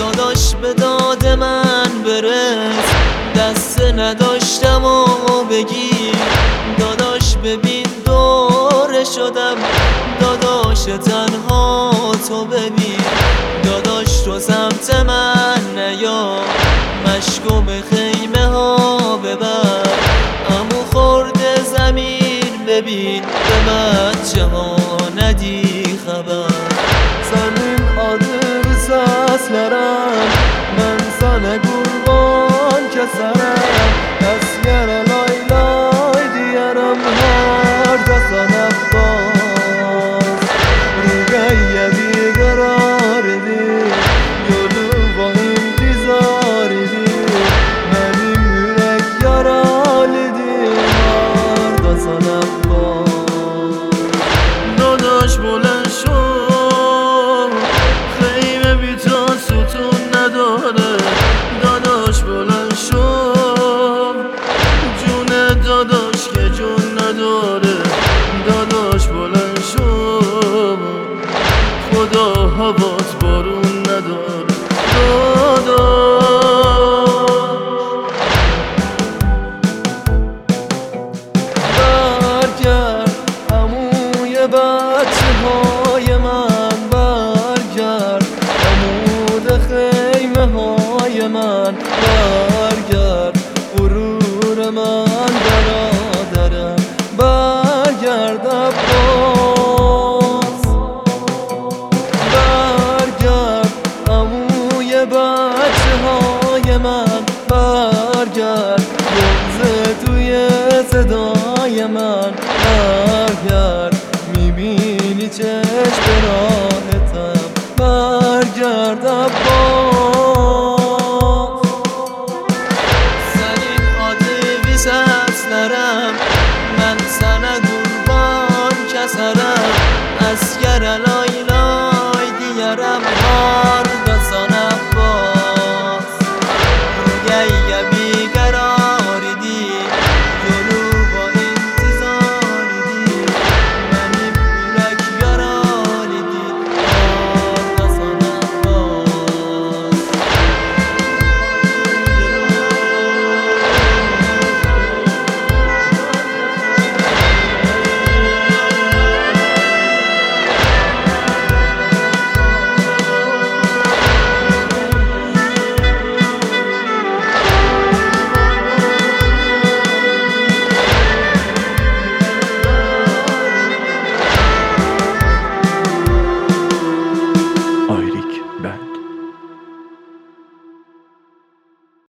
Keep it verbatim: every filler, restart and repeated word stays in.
داداش به داد من برس، دست نداشتم و بگیر داداش ببین دوره شدم، داداش تنها تو ببین داداش تو سمت من نیا، مشکو به خیمه ها ببر امو خورده زمین ببین به بچه ها ندی خبر. Senin adın seslerim, ben sana kurban keserim, Esgere lay lay diyerim her de sana bas. Rügeyye bir karar edir, yolu var intizar edir, benim yürek yaralidir her de sana bas. داداش بلند شو خیمه بی تا ستون نداره، داداش بلند شو جون داداش که جون نداره، داداش بلند شو خدا هوات بارون نداره. داداش برگرد عموی بچه های من، برگرد عمود خیمه های من، برگرد غرور من برادرم، برگرد عباس، برگرد عموی بچه های من، برگرد بغض توی صدای من، برگرد میبینی چشم راحتم، برگرد عباس. Senin adı seslerim, ben sana kurban keserim, Esgere lay lay diyerim har